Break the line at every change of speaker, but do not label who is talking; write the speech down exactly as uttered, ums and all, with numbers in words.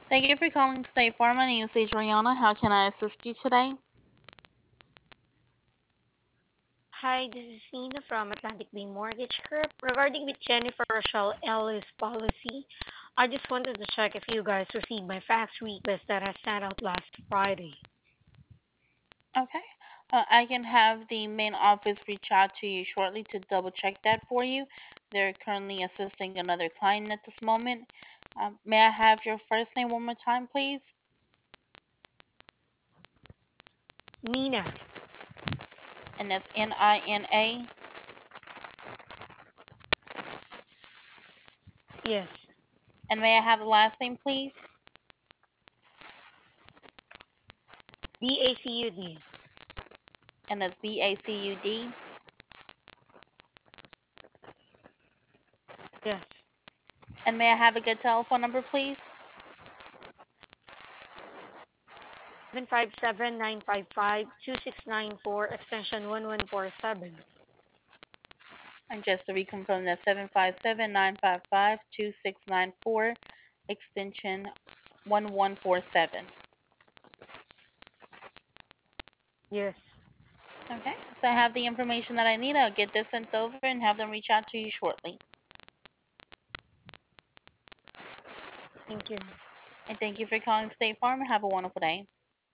Thank you for calling State Farm. My name is Adriana. How can I assist you today?
Hi, this is Nina from Atlantic Bay Mortgage Group. Regarding with Jennifer Rochelle Ellis policy, I just wanted to check if you guys received my fax request that I sent out last Friday.
Okay. Uh, I can have the main office reach out to you shortly to double check that for you. They're currently assisting another client at this moment. Um, may I have your first name one more time, please?
Nina,
And that's N I N A.
yes.
And may I have the last name, please?
B A C U D,
And that's B A C U D.
yes.
And may I have a good telephone number, please?
seven five seven nine five five two six nine four, extension one one four seven.
And just to reconfirm, that's seven five seven nine five five two six nine four, extension one one four seven.
Yes,
Okay, so I have the information that I need. I'll get this sent over and have them reach out to you shortly.
thank you.
And thank you for calling State Farm and have a wonderful day.